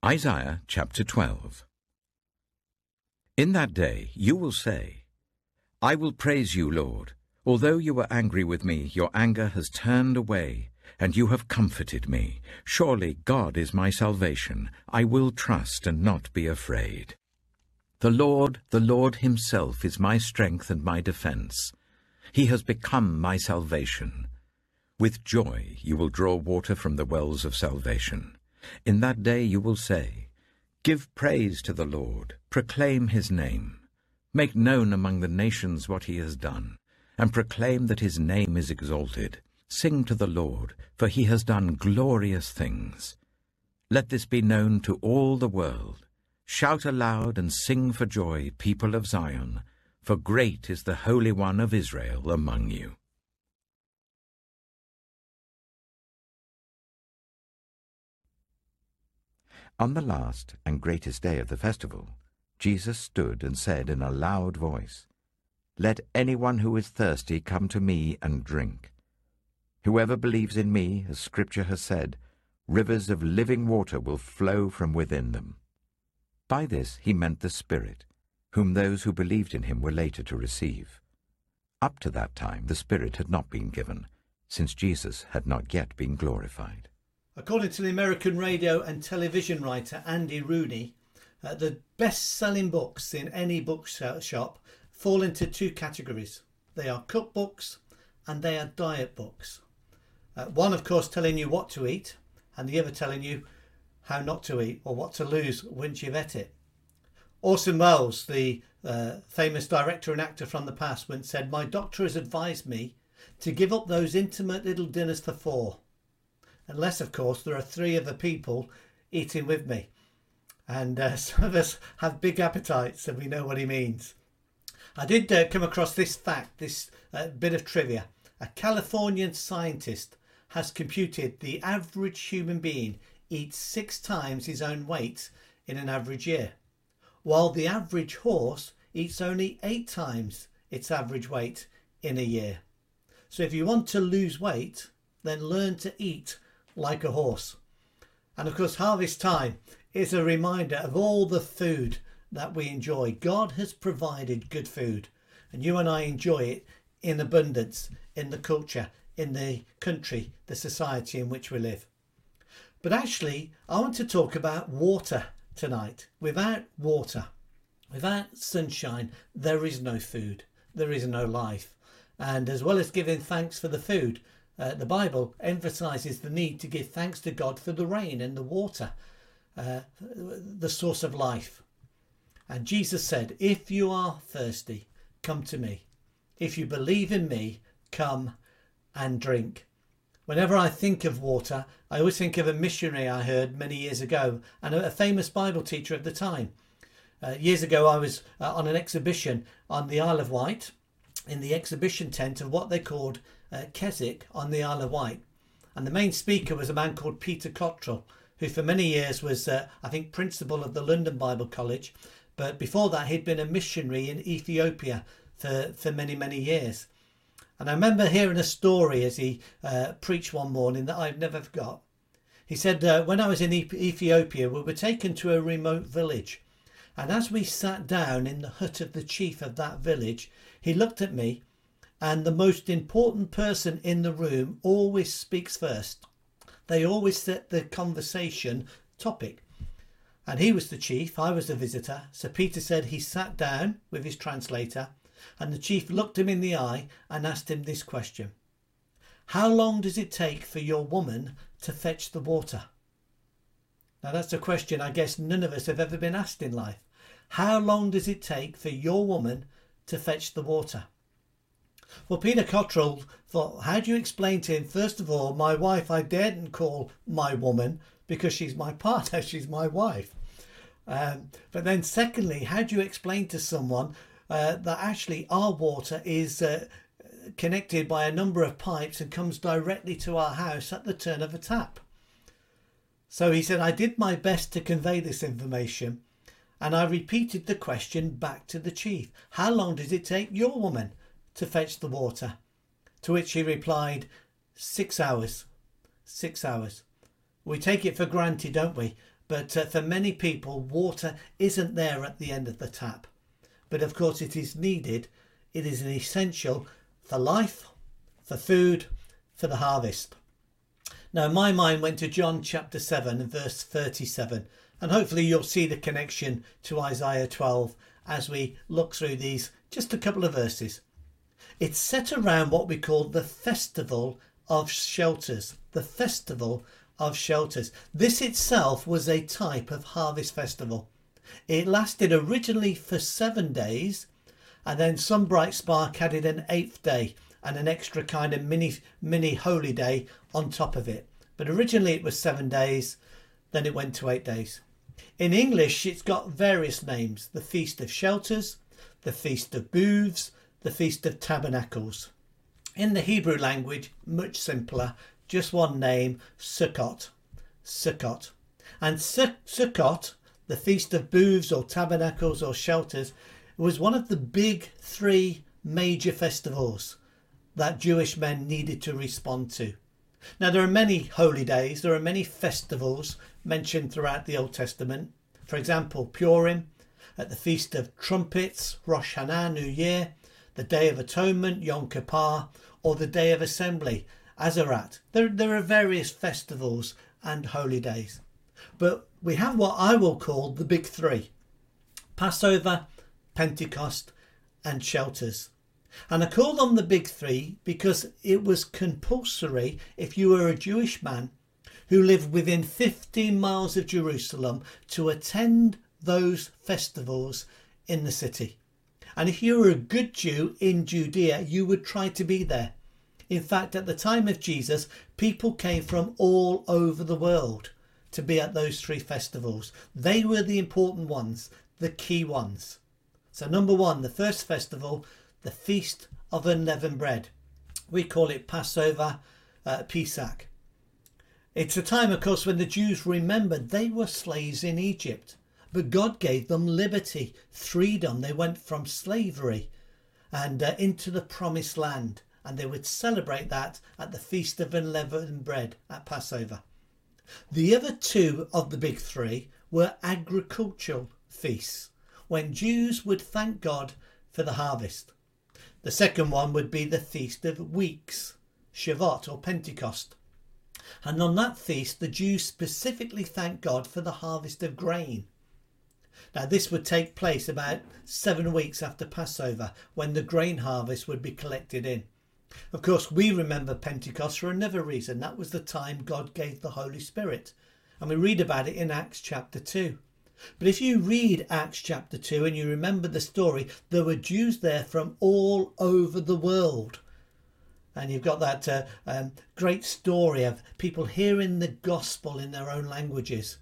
Isaiah chapter 12. In that day you will say, I will praise you, Lord. Although you were angry with me, your anger has turned away, and you have comforted me. Surely God is my salvation. I will trust and not be afraid. The Lord himself is my strength and my defense. He has become my salvation. With joy you will draw water from the wells of salvation. In that day you will say, Give praise to the Lord, proclaim his name. Make known among the nations what he has done, and proclaim that his name is exalted. Sing to the Lord, for he has done glorious things. Let this be known to all the world. Shout aloud and sing for joy, people of Zion, for great is the Holy One of Israel among you. On the last and greatest day of the festival, Jesus stood and said in a loud voice, Let anyone who is thirsty come to me and drink. Whoever believes in me, as Scripture has said, rivers of living water will flow from within them. By this he meant the Spirit, whom those who believed in him were later to receive. Up to that time the Spirit had not been given, since Jesus had not yet been glorified. According to the American radio and television writer Andy Rooney, the best-selling books in any bookshop fall into two categories. They are cookbooks and they are diet books. One, of course, telling you what to eat, and the other telling you how not to eat or what to lose once you've ate it. Orson Welles, the famous director and actor from the past, once said, My doctor has advised me to give up those intimate little dinners for four. Unless, of course, there are three other people eating with me. And some of us have big appetites, so we know what he means. I did come across this fact, this bit of trivia. A Californian scientist has computed the average human being eats 6 times his own weight in an average year, while the average horse eats only 8 times its average weight in a year. So if you want to lose weight, then learn to eat like a horse. And of course, harvest time is a reminder of all the food that we enjoy. God has provided good food, and you and I enjoy it in abundance in the culture, in the country, the society in which we live. But actually, I want to talk about water tonight. Without water, without sunshine, there is no food, there is no life. And as well as giving thanks for the food, the Bible emphasises the need to give thanks to God for the rain and the water, the source of life. And Jesus said, if you are thirsty, come to me. If you believe in me, come and drink. Whenever I think of water, I always think of a missionary I heard many years ago and a famous Bible teacher of the time. Years ago, I was on an exhibition on the Isle of Wight, in the exhibition tent of what they called Keswick on the Isle of Wight. And the main speaker was a man called Peter Cottrell, who for many years was, I think, principal of the London Bible College. But before that, he'd been a missionary in Ethiopia for many, many years. And I remember hearing a story as he preached one morning that I've never forgot. He said, when I was in Ethiopia, we were taken to a remote village. And as we sat down in the hut of the chief of that village, he looked at me, and the most important person in the room always speaks first. They always set the conversation topic. And he was the chief, I was the visitor. So Peter said he sat down with his translator, and the chief looked him in the eye and asked him this question. How long does it take for your woman to fetch the water? Now that's a question I guess none of us have ever been asked in life. How long does it take for your woman to fetch the water? Well, Peter Cottrell thought, how do you explain to him, first of all, my wife I daren't call my woman because she's my partner, she's my wife. But then secondly, how do you explain to someone that actually our water is connected by a number of pipes and comes directly to our house at the turn of a tap? So he said, I did my best to convey this information, and I repeated the question back to the chief. How long does it take your woman to fetch the water? To which he replied, 6 hours. 6 hours. We take it for granted, don't we? But for many people, water isn't there at the end of the tap. But of course it is needed. It is an essential for life, for food, for the harvest. Now my mind went to John chapter 7 and verse 37. And hopefully you'll see the connection to Isaiah 12 as we look through these, just a couple of verses. It's set around what we call the Festival of Shelters. The Festival of Shelters. This itself was a type of harvest festival. It lasted originally for 7 days, and then some bright spark added an 8th day and an extra kind of mini holy day on top of it. But originally it was 7 days, then it went to 8 days. In English it's got various names: the Feast of Shelters, the Feast of Booths, the Feast of Tabernacles. In the Hebrew language, much simpler, just one name: Sukkot. Sukkot. And Sukkot, the Feast of Booths or Tabernacles or Shelters, was one of the big 3 major festivals that Jewish men needed to respond to. Now there are many holy days, there are many festivals mentioned throughout the Old Testament. For example, Purim, at the Feast of Trumpets, Rosh Hashanah, New Year, the Day of Atonement, Yom Kippur, or the Day of Assembly, Azarat. There are various festivals and holy days. But we have what I will call the big 3: Passover, Pentecost and Shelters. And I call them the big 3 because it was compulsory if you were a Jewish man who lived within 15 miles of Jerusalem to attend those festivals in the city. And if you were a good Jew in Judea, you would try to be there. In fact, at the time of Jesus, people came from all over the world to be at those 3 festivals. They were the important ones, the key ones. So number 1, the first festival, the Feast of Unleavened Bread. We call it Passover, Pesach. It's a time, of course, when the Jews remembered they were slaves in Egypt, but God gave them liberty, freedom. They went from slavery and into the promised land, and they would celebrate that at the Feast of Unleavened Bread at Passover. The other 2 of the big 3 were agricultural feasts, when Jews would thank God for the harvest. The second one would be the Feast of Weeks, Shavuot or Pentecost. And on that feast, the Jews specifically thanked God for the harvest of grain. Now this would take place about 7 weeks after Passover, when the grain harvest would be collected in. Of course, we remember Pentecost for another reason. That was the time God gave the Holy Spirit. And we read about it in Acts chapter 2. But if you read Acts chapter 2 and you remember the story, there were Jews there from all over the world. And you've got that great story of people hearing the gospel in their own languages.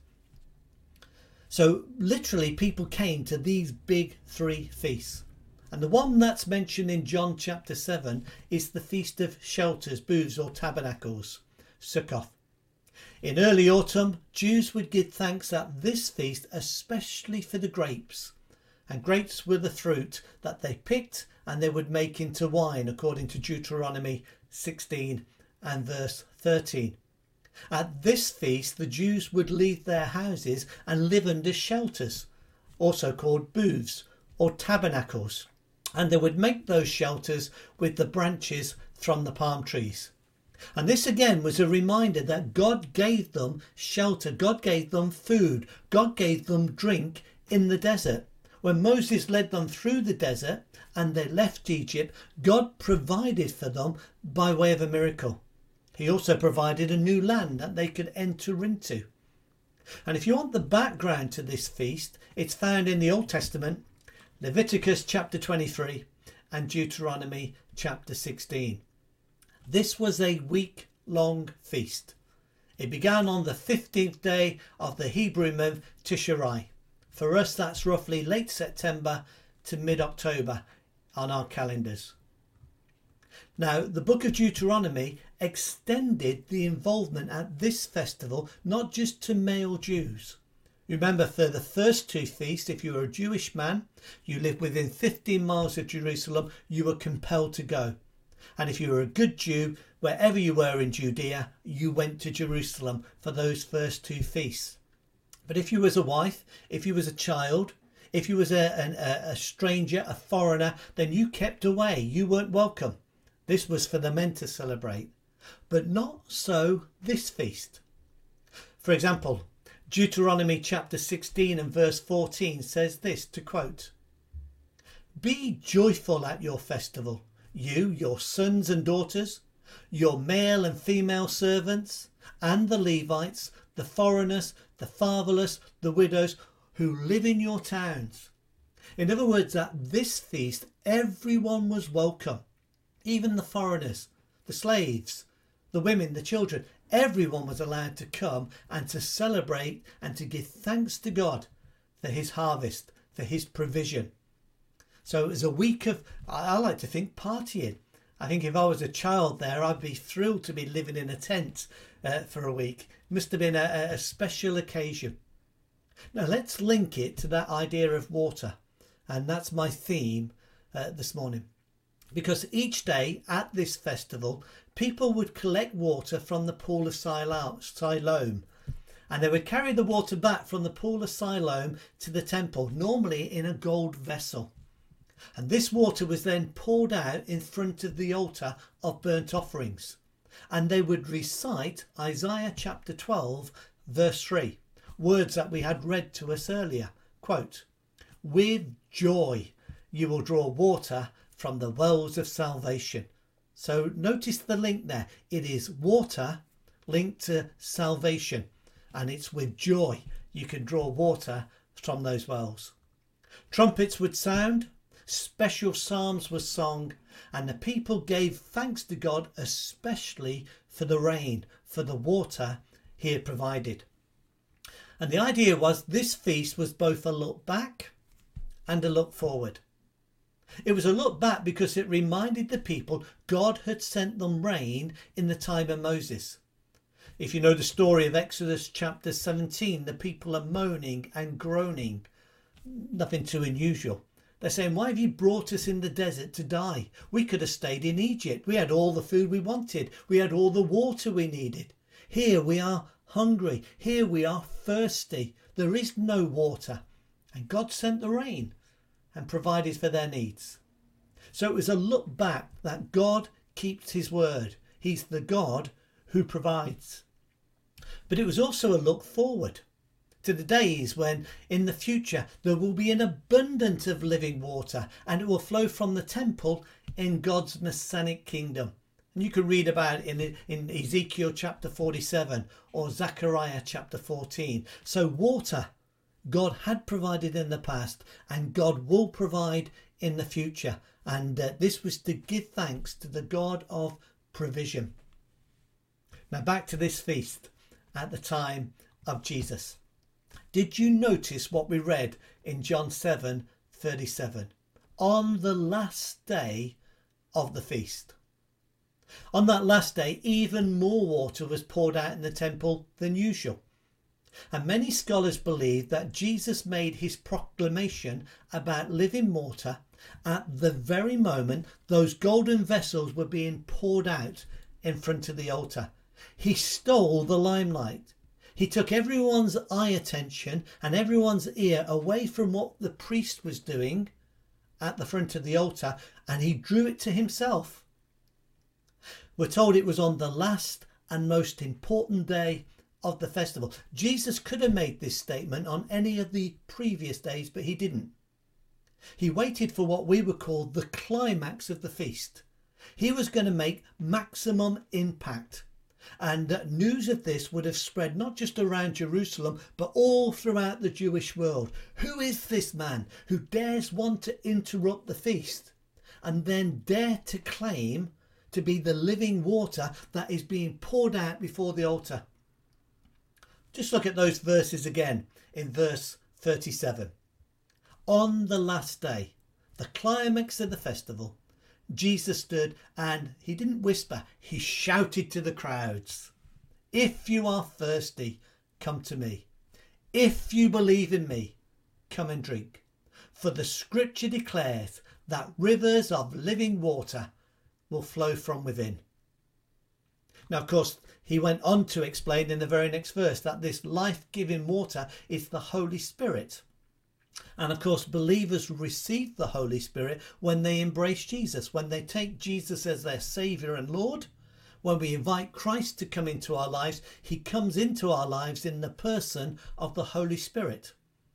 So literally people came to these big 3 feasts. And the one that's mentioned in John chapter 7 is the Feast of Shelters, Booths or Tabernacles, Sukkot. In early autumn, Jews would give thanks at this feast, especially for the grapes. And grapes were the fruit that they picked and they would make into wine, according to Deuteronomy 16 and verse 13. At this feast, the Jews would leave their houses and live under shelters, also called booths or tabernacles. And they would make those shelters with the branches from the palm trees. And this again was a reminder that God gave them shelter, God gave them food, God gave them drink in the desert. When Moses led them through the desert and they left Egypt, God provided for them by way of a miracle. He also provided a new land that they could enter into. And if you want the background to this feast, it's found in the Old Testament, Leviticus chapter 23 and Deuteronomy chapter 16. This was a week-long feast. It began on the 15th day of the Hebrew month Tishrei. For us, that's roughly late September to mid-October on our calendars. Now, the book of Deuteronomy extended the involvement at this festival not just to male Jews. Remember, for the first 2 feasts, if you were a Jewish man, you lived within 15 miles of Jerusalem, you were compelled to go. And if you were a good Jew, wherever you were in Judea, you went to Jerusalem for those first 2 feasts. But if you was a wife, if you was a child, if you was a stranger, a foreigner, then you kept away. You weren't welcome. This was for the men to celebrate. But not so this feast. For example, Deuteronomy chapter 16 and verse 14 says this, to quote, "Be joyful at your festival, you, your sons and daughters, your male and female servants, and the Levites, the foreigners, the fatherless, the widows who live in your towns." In other words, at this feast, everyone was welcome. Even the foreigners, the slaves, the women, the children, everyone was allowed to come and to celebrate and to give thanks to God for his harvest, for his provision. So it was a week of, I like to think, partying. I think if I was a child there, I'd be thrilled to be living in a tent for a week. It must have been a special occasion. Now let's link it to that idea of water. And that's my theme this morning. Because each day at this festival, people would collect water from the pool of Siloam. And they would carry the water back from the pool of Siloam to the temple, normally in a gold vessel. And this water was then poured out in front of the altar of burnt offerings. And they would recite Isaiah chapter 12, verse 3, words that we had read to us earlier. Quote, "With joy you will draw water from the wells of salvation." So notice the link there. It is water linked to salvation. And it's with joy you can draw water from those wells. Trumpets would sound. Special psalms were sung, and the people gave thanks to God, especially for the rain, for the water he had provided. And the idea was this feast was both a look back and a look forward. It was a look back because it reminded the people God had sent them rain in the time of Moses. If you know the story of Exodus chapter 17, the people are moaning and groaning. Nothing too unusual. They're saying, "Why have you brought us in the desert to die? We could have stayed in Egypt. We had all the food we wanted. We had all the water we needed. Here we are hungry. Here we are thirsty. There is no water." And God sent the rain and provided for their needs. So it was a look back that God keeps his word. He's the God who provides. But it was also a look forward to the days when in the future there will be an abundance of living water, and it will flow from the temple in God's Messianic kingdom. And you can read about it in Ezekiel chapter 47 or Zechariah chapter 14. So water God had provided in the past, and God will provide in the future. And this was to give thanks to the God of provision. Now back to this feast at the time of Jesus. Did you notice what we read in John 7:37? On the last day of the feast. On that last day, even more water was poured out in the temple than usual. And many scholars believe that Jesus made his proclamation about living water at the very moment those golden vessels were being poured out in front of the altar. He stole the limelight. He took everyone's eye attention and everyone's ear away from what the priest was doing at the front of the altar, and he drew it to himself. We're told it was on the last and most important day of the festival. Jesus could have made this statement on any of the previous days, but he didn't. He waited for what we would call the climax of the feast. He was going to make maximum impact. And news of this would have spread not just around Jerusalem, but all throughout the Jewish world. Who is this man who dares want to interrupt the feast and then dare to claim to be the living water that is being poured out before the altar? Just look at those verses again in verse 37. On the last day, the climax of the festival, Jesus stood and he didn't whisper, he shouted to the crowds, "If you are thirsty, come to me. If you believe in me, come and drink. For the scripture declares that rivers of living water will flow from within." Now, of course, He went on to explain in the very next verse that this life-giving water is the Holy Spirit. And of course, believers receive the Holy Spirit when they embrace Jesus, when they take Jesus as their Saviour and Lord. When we invite Christ to come into our lives, he comes into our lives in the person of the Holy Spirit.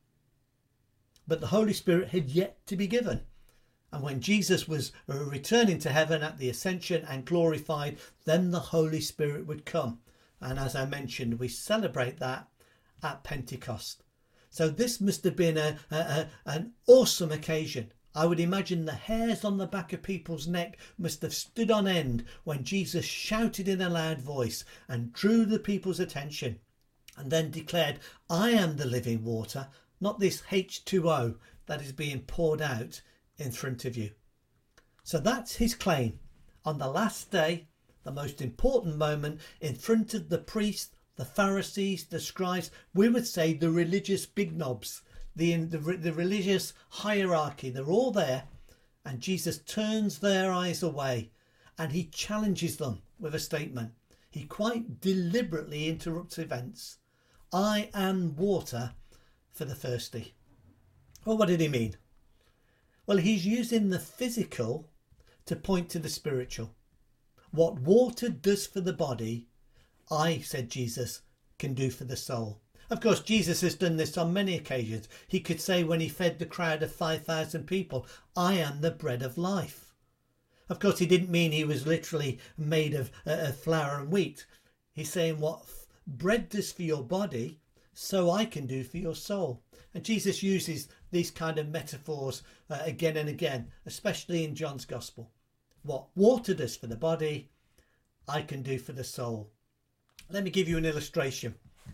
But the Holy Spirit had yet to be given. And when Jesus was returning to heaven at the ascension and glorified, then the Holy Spirit would come. And as I mentioned, we celebrate that at Pentecost. So this must have been an awesome occasion. I would imagine the hairs on the back of people's neck must have stood on end when Jesus shouted in a loud voice and drew the people's attention and then declared, I am the living water, not this H2O that is being poured out in front of you. So that's his claim. On the last day, the most important moment, in front of the priests, the Pharisees, the scribes, we would say the religious big knobs, the religious hierarchy, they're all there, and Jesus turns their eyes away and he challenges them with a statement. He quite deliberately interrupts events. I am water for the thirsty. Well, what did he mean? Well, he's using the physical to point to the spiritual. What water does for the body, I, said Jesus, can do for the soul. Of course, Jesus has done this on many occasions. He could say when he fed the crowd of 5,000 people, I am the bread of life. Of course, he didn't mean he was literally made of flour and wheat. He's saying what bread does for your body, so I can do for your soul. And Jesus uses these kind of metaphors again and again, especially in John's Gospel. What water does for the body, I can do for the soul. Let me give you an illustration.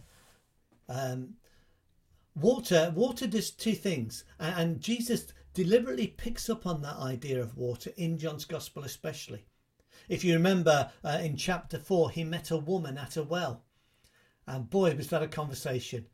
Water does two things, and Jesus deliberately picks up on that idea of water in John's Gospel especially. If you remember in chapter 4, he met a woman at a well, and boy, was that a conversation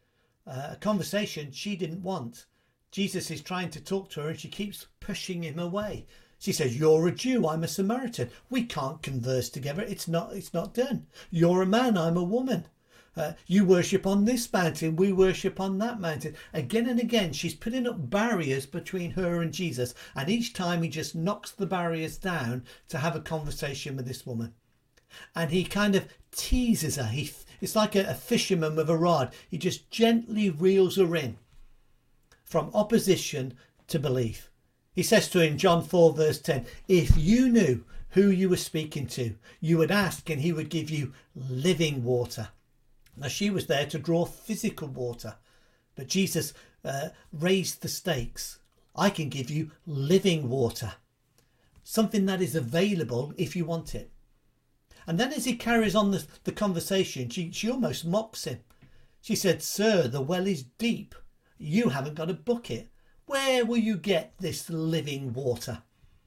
she didn't want. Jesus is trying to talk to her and she keeps pushing him away. She says, you're a Jew, I'm a Samaritan. We can't converse together. It's not done. You're a man, I'm a woman. You worship on this mountain, we worship on that mountain. Again and again, she's putting up barriers between her and Jesus. And each time he just knocks the barriers down to have a conversation with this woman. And he kind of teases her. It's like a fisherman with a rod. He just gently reels her in from opposition to belief. He says to her in John 4 verse 10, if you knew who you were speaking to, you would ask and he would give you living water. Now she was there to draw physical water, but Jesus raised the stakes. I can give you living water, something that is available if you want it. And then as he carries on the conversation, she almost mocks him. She said, sir, the well is deep. You haven't got a bucket. Where will you get this living water?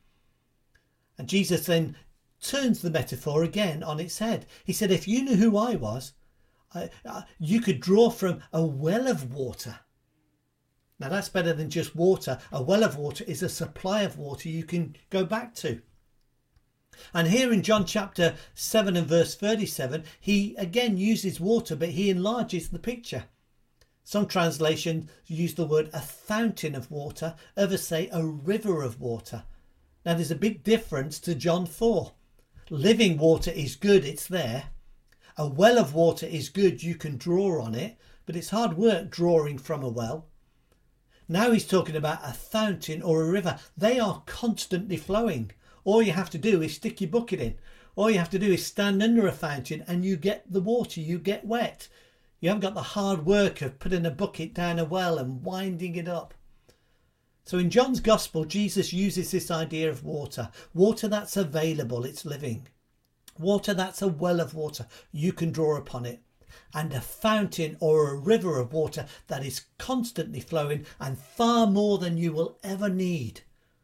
And Jesus then turns the metaphor again on its head. He said, if you knew who I was, you could draw from a well of water. Now that's better than just water. A well of water is a supply of water you can go back to. And here in John chapter 7 and verse 37, he again uses water, but he enlarges the picture. Some translations use the word a fountain of water, others say a river of water. Now there's a big difference to John 4. Living water is good, it's there. A well of water is good, you can draw on it, but it's hard work drawing from a well. Now he's talking about a fountain or a river. They are constantly flowing. All you have to do is stick your bucket in. All you have to do is stand under a fountain and you get the water, you get wet. You haven't got the hard work of putting a bucket down a well and winding it up. So in John's Gospel, Jesus uses this idea of water. Water that's available, it's living. Water that's a well of water, you can draw upon it. And a fountain or a river of water that is constantly flowing and far more than you will ever need.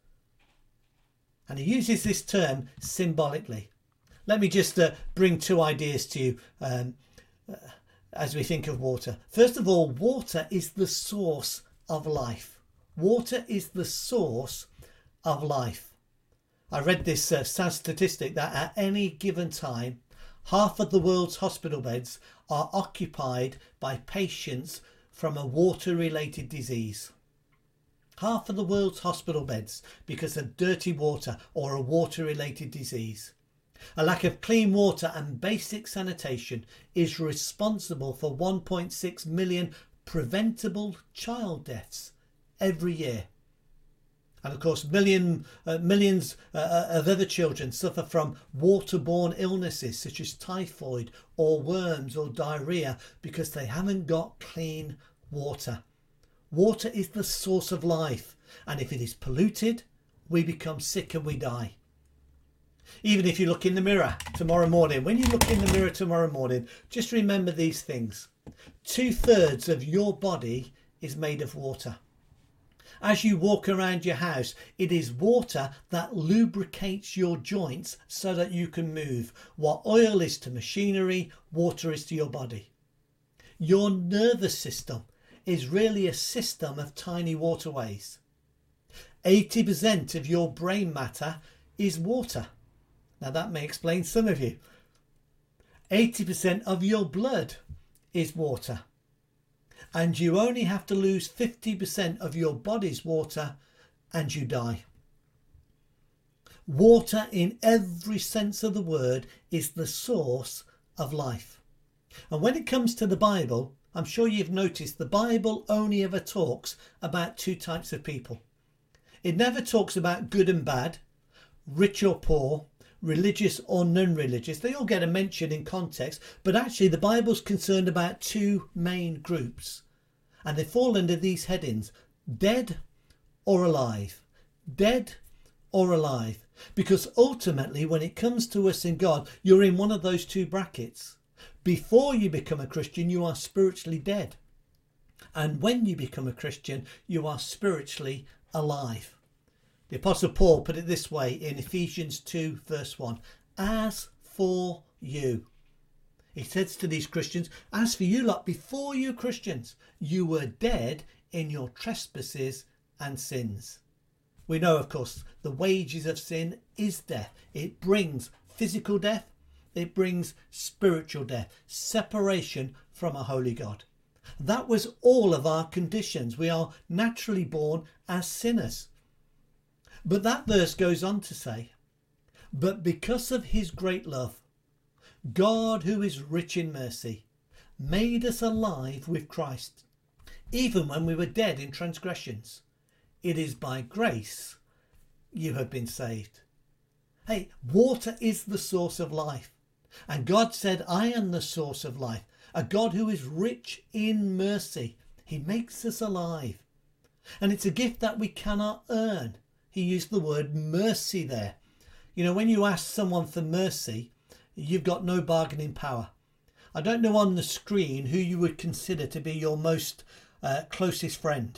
And he uses this term symbolically. Let me just bring two ideas to you as we think of water. First of all, water is the source of life. Water is the source of life. I read this sad statistic that at any given time, Half of the world's hospital beds are occupied by patients from a water-related disease. Half of the world's hospital beds because of dirty water or a water-related disease. A lack of clean water and basic sanitation is responsible for 1.6 million preventable child deaths every year. And of course, millions of other children suffer from waterborne illnesses such as typhoid or worms or diarrhea because they haven't got clean water. Water is the source of life, and if it is polluted, we become sick and we die. Even if you look in the mirror tomorrow morning, when you look in the mirror tomorrow morning, just remember these things. 2/3 of your body is made of water. As you walk around your house, it is water that lubricates your joints so that you can move. What oil is to machinery, water is to your body. Your nervous system is really a system of tiny waterways. 80% of your brain matter is water. Now that may explain some of you. 80% of your blood is water. And you only have to lose 50% of your body's water and you die. Water, in every sense of the word, is the source of life. And when it comes to the Bible, I'm sure you've noticed the Bible only ever talks about two types of people. It never talks about good and bad, rich or poor, religious or non-religious. They all get a mention in context, but actually the Bible's concerned about two main groups. And they fall under these headings: dead or alive. Dead or alive. Because ultimately, when it comes to us in God, you're in one of those two brackets. Before you become a Christian, you are spiritually dead. And when you become a Christian, you are spiritually alive. The Apostle Paul put it this way in Ephesians 2 verse 1. As for you. He says to these Christians, as for you lot, before you Christians, you were dead in your trespasses and sins. We know, of course, the wages of sin is death. It brings physical death. It brings spiritual death, separation from a holy God. That was all of our conditions. We are naturally born as sinners. But that verse goes on to say, but because of his great love, God, who is rich in mercy, made us alive with Christ, even when we were dead in transgressions. It is by grace you have been saved. Hey, water is the source of life. And God said, I am the source of life. A God who is rich in mercy. He makes us alive. And it's a gift that we cannot earn. He used the word mercy there. You know, when you ask someone for mercy, you've got no bargaining power. I don't know on the screen who you would consider to be your most closest friend.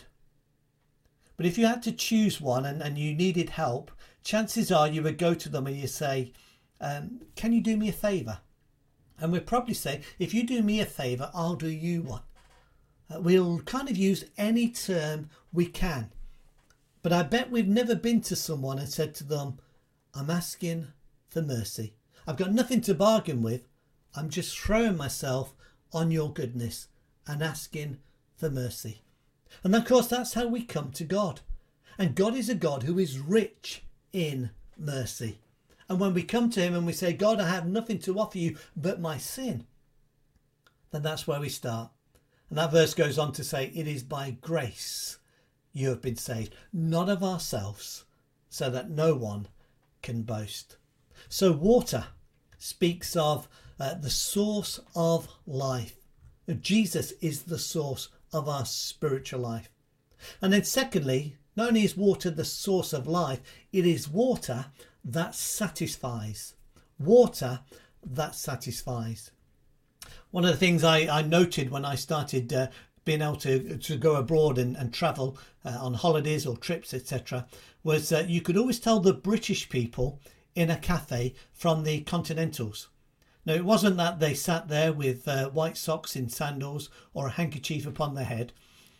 But if you had to choose one and you needed help, chances are you would go to them and you say, can you do me a favour? And we'd probably say, if you do me a favour, I'll do you one. We'll kind of use any term we can. But I bet we've never been to someone and said to them, I'm asking for mercy. I've got nothing to bargain with. I'm just throwing myself on your goodness and asking for mercy. And of course, that's how we come to God. And God is a God who is rich in mercy. And when we come to him and we say, God, I have nothing to offer you but my sin, then that's where we start. And that verse goes on to say, it is by grace you have been saved, not of ourselves, so that no one can boast. So water speaks of the source of life. Jesus is the source of our spiritual life. And then secondly, not only is water the source of life, it is water that satisfies. Water that satisfies. One of the things I noted when I started being able to go abroad and travel on holidays or trips, etc., was that you could always tell the British people in a cafe from the Continentals. Now, it wasn't that they sat there with white socks in sandals or a handkerchief upon their head.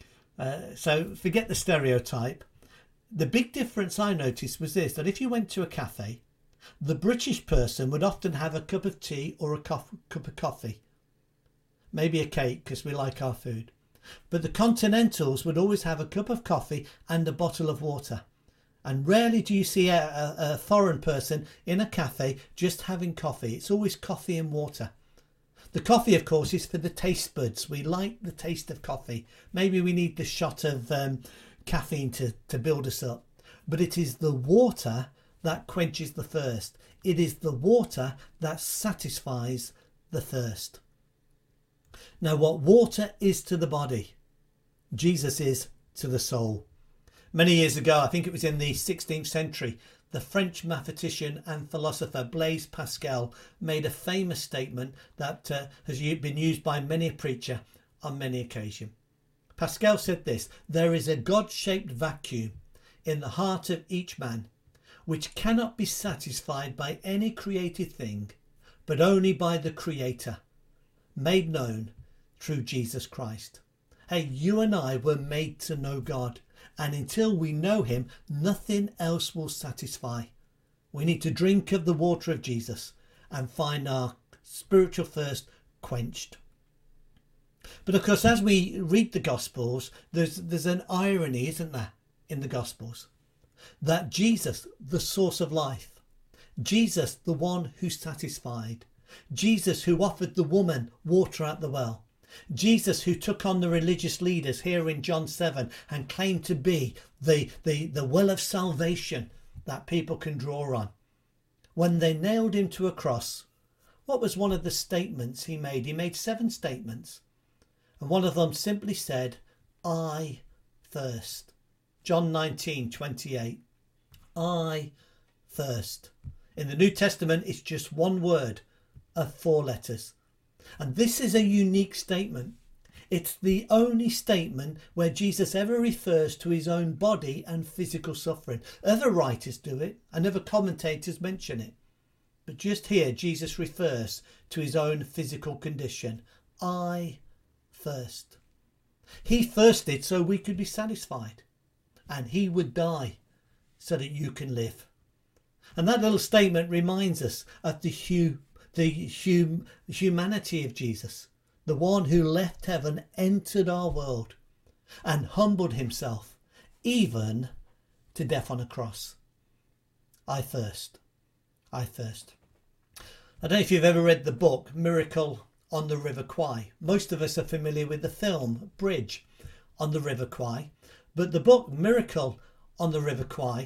So forget the stereotype. The big difference I noticed was this, that if you went to a cafe The British person would often have a cup of tea or a cup of coffee. Maybe a cake because we like our food. But the continentals would always have a cup of coffee and a bottle of water. And rarely do you see a foreign person in a cafe just having coffee. It's always coffee and water. The coffee, of course, is for the taste buds. We like the taste of coffee. Maybe we need the shot of caffeine to build us up. But it is the water that quenches the thirst. It is the water that satisfies the thirst. Now, what water is to the body, Jesus is to the soul. Many years ago, I think it was in the 16th century, the French mathematician and philosopher Blaise Pascal made a famous statement that has been used by many a preacher on many occasions. Pascal said this: "There is a God-shaped vacuum in the heart of each man, which cannot be satisfied by any created thing, but only by the Creator, made known through Jesus Christ." Hey, you and I were made to know God, and until we know him, nothing else will satisfy. We need to drink of the water of Jesus and find our spiritual thirst quenched. But of course, as we read the Gospels, there's an irony, isn't there, in the Gospels? That Jesus, the source of life, Jesus, the one who satisfied, Jesus who offered the woman water at the well, Jesus who took on the religious leaders here in John 7 and claimed to be the well of salvation that people can draw on. When they nailed him to a cross, what was one of the statements he made? He made 7 statements. And one of them simply said, "I thirst." John 19:28. I thirst. In the New Testament, it's just one word of 4 letters. And this is a unique statement. It's the only statement where Jesus ever refers to his own body and physical suffering. Other writers do it and other commentators mention it. But just here, Jesus refers to his own physical condition. I thirst. He thirsted so we could be satisfied. And he would die so that you can live. And that little statement reminds us of the humanity of Jesus, the one who left heaven, entered our world and humbled himself even to death on a cross. I thirst. I thirst. I don't know if you've ever read the book Miracle on the River Kwai. Most of us are familiar with the film Bridge on the River Kwai, but the book Miracle on the River Kwai,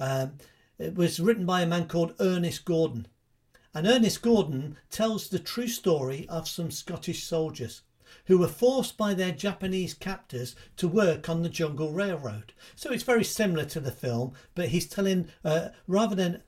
it was written by a man called Ernest Gordon. And Ernest Gordon tells the true story of some Scottish soldiers who were forced by their Japanese captors to work on the Jungle Railroad. So it's very similar to the film, but he's telling, rather than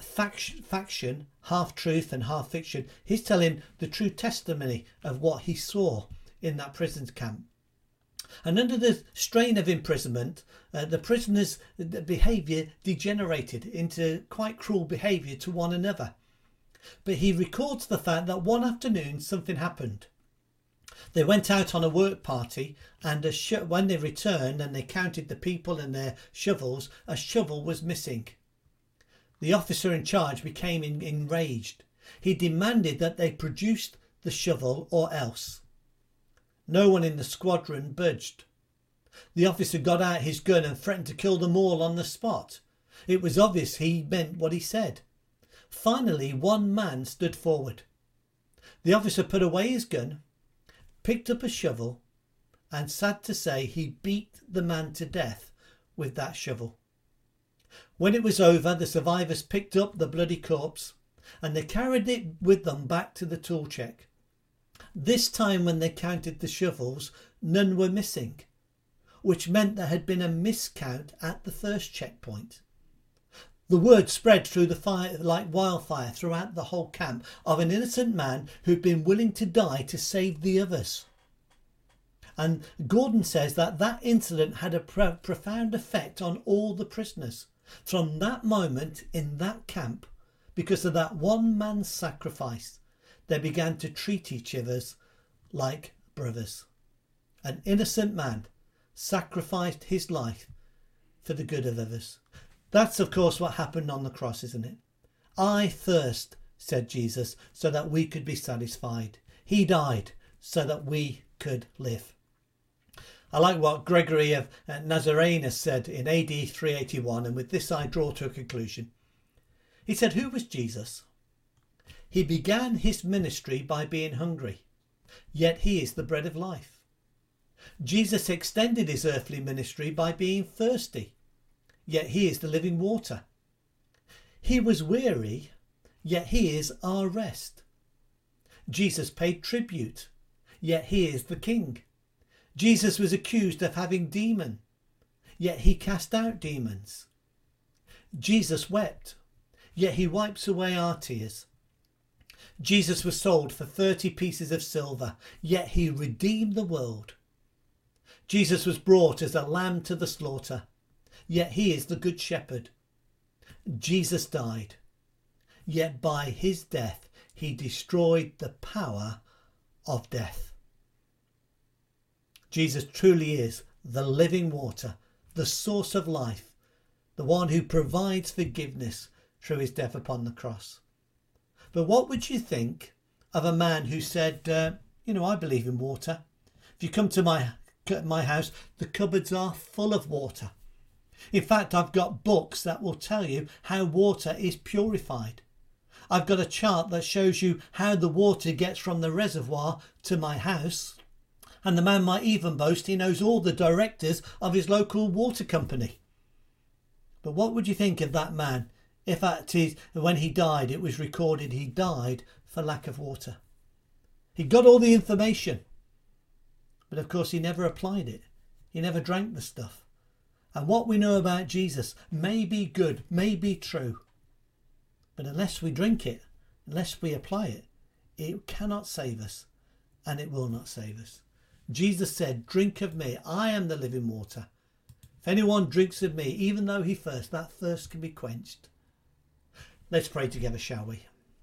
faction, half truth and half fiction, he's telling the true testimony of what he saw in that prison camp. And under the strain of imprisonment, the prisoners' behaviour degenerated into quite cruel behaviour to one another. But he records the fact that one afternoon something happened. They went out on a work party, and when they returned and they counted the people and their shovels, a shovel was missing. The officer in charge became enraged. He demanded that they produced the shovel or else. No one in the squadron budged. The officer got out his gun and threatened to kill them all on the spot. It was obvious he meant what he said. Finally, one man stood forward. The officer put away his gun, picked up a shovel, and sad to say, he beat the man to death with that shovel. When it was over, the survivors picked up the bloody corpse and they carried it with them back to the tool check. This time, when they counted the shovels, none were missing, which meant there had been a miscount at the first checkpoint. The word spread through the fire like wildfire throughout the whole camp of an innocent man who'd been willing to die to save the others. And Gordon says that incident had a profound effect on all the prisoners. From that moment in that camp, because of that one man's sacrifice, they began to treat each other like brothers. An innocent man sacrificed his life for the good of others. That's, of course, what happened on the cross, isn't it? I thirst, said Jesus, so that we could be satisfied. He died so that we could live. I like what Gregory of Nazianzus said in AD 381, and with this I draw to a conclusion. He said, who was Jesus? He began his ministry by being hungry, yet he is the bread of life. Jesus extended his earthly ministry by being thirsty, yet he is the living water. He was weary, yet he is our rest. Jesus paid tribute, yet he is the King. Jesus was accused of having demons, yet he cast out demons. Jesus wept, yet he wipes away our tears. Jesus was sold for 30 pieces of silver, yet he redeemed the world. Jesus was brought as a lamb to the slaughter, yet he is the good shepherd. Jesus died, yet by his death he destroyed the power of death. Jesus truly is the living water, the source of life, the one who provides forgiveness through his death upon the cross. But what would you think of a man who said, I believe in water. If you come to my house, the cupboards are full of water. In fact, I've got books that will tell you how water is purified. I've got a chart that shows you how the water gets from the reservoir to my house. And the man might even boast he knows all the directors of his local water company. But what would you think of that man if when he died it was recorded he died for lack of water? He got all the information, but of course he never applied it. He never drank the stuff. And what we know about Jesus may be good, may be true, but unless we drink it, unless we apply it, it cannot save us, and it will not save us. Jesus said, drink of me, I am the living water. If anyone drinks of me, even though he thirsts, that thirst can be quenched. Let's pray together, shall we?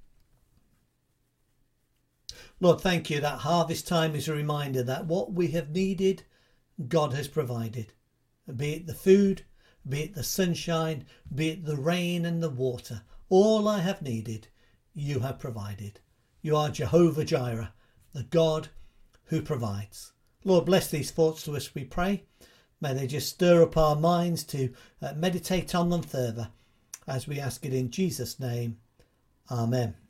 Lord, thank you that harvest time is a reminder that what we have needed, God has provided. Be it the food, be it the sunshine, be it the rain and the water. All I have needed, you have provided. You are Jehovah Jireh, the God who provides. Lord, bless these thoughts to us, we pray. May they just stir up our minds to meditate on them further, as we ask it in Jesus' name. Amen.